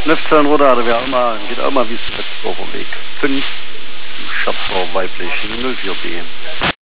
15 Rodade wäre auch mal, geht auch mal wie es letzte Woche Weg. 5, Schatzfrau weiblich, 04B.